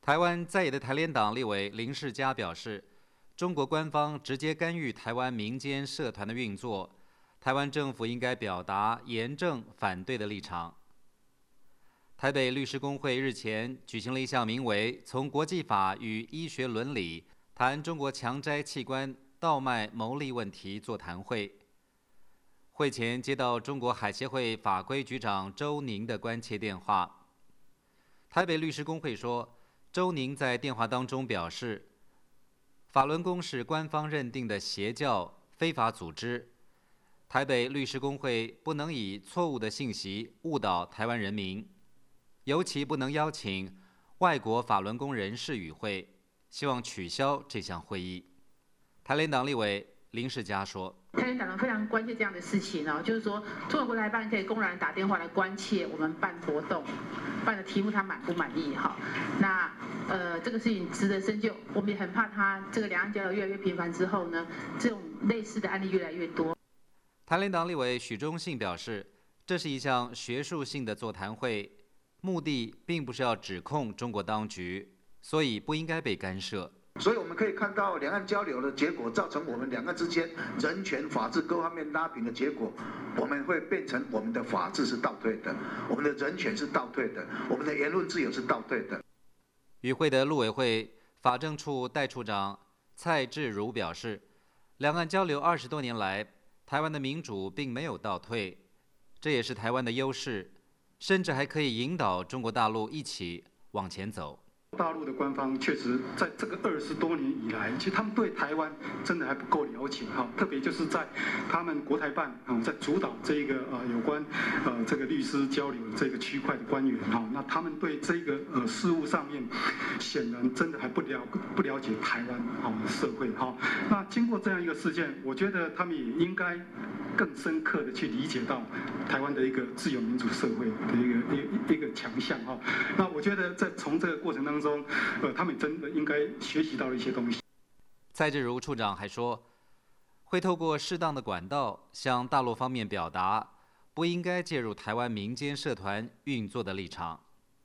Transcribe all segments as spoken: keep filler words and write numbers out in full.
台湾在野的台联党立委林世嘉表示，中国官方直接干预台湾民间社团的运作，台湾政府应该表达严正反对的立场。台北律师公会日前举行了一项名为“从国际法与医学伦理谈中国强摘器官倒卖牟利问题”座谈会。会前接到中国海协会法规局长周宁的关切电话。台北律师公会说，周宁在电话当中表示，法轮功是官方认定的邪教非法组织，台北律师公会不能以错误的信息误导台湾人民，尤其不能邀请外国法轮功人士与会，希望取消这项会议。台联党立委林世嘉说， 台联党人非常关切这样的事情哦，就是说中国国台办可以公然打电话来关切我们办活动，办的题目他满不满意哈？那呃这个事情值得深究，我们也很怕他这个两岸交流越来越频繁之后呢，这种类似的案例越来越多。 台联党立委许忠信表示，这是一项学术性的座谈会，目的并不是要指控中国当局，所以不应该被干涉。 所以我们可以看到，两岸交流的结果造成我们两岸之间人权、法治各方面拉平的结果，我们会变成我们的法治是倒退的，我们的人权是倒退的，我们的言论自由是倒退的。 与会的陆委会法政处代处长蔡志如表示，两岸交流二十多年来，台湾的民主并没有倒退，这也是台湾的优势，甚至还可以引导中国大陆一起往前走。 大陆的官方确实在这个二十多年以来，其实他们对台湾真的还不够了解哈，特别就是在他们国台办啊，在主导这个呃有关呃这个律师交流这个区块的官员哈，那他们对这个呃事务上面，显然真的还不了不了解台湾哈社会哈。那经过这样一个事件，我觉得他们也应该更深刻的去理解到台湾的一个自由民主社会的一个一一个强项哈。那我觉得在从这个过程当中，呃，他们真的应该学习到了一些东西。 蔡志如处长还说，会透过适当的管道向大陆方面表达不应该介入台湾民间社团运作的立场。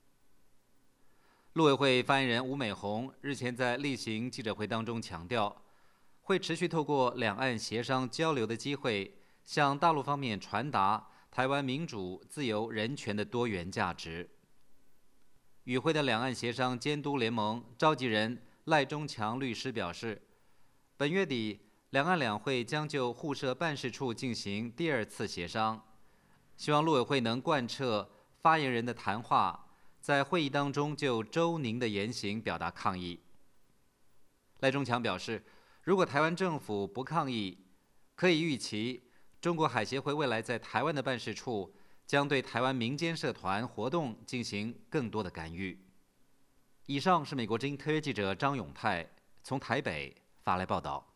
陆委会发言人吴美红日前在例行记者会当中强调，会持续透过两岸协商交流的机会，向大陆方面传达台湾民主、自由、人权的多元价值。与会的两岸协商监督联盟召集人赖中强律师表示，本月底两岸两会将就互设办事处进行第二次协商，希望陆委会能贯彻发言人的谈话，在会议当中就周宁的言行表达抗议。赖中强表示，如果台湾政府不抗议，可以预期中国海协会未来在台湾的办事处将对台湾民间社团活动进行更多的干预。以上是美国之音特约记者张永泰从台北发来报道。